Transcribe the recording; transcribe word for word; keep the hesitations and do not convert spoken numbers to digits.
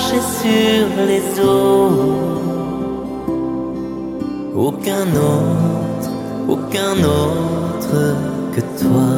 marcher sur les eaux. Aucun autre, aucun autre que toi.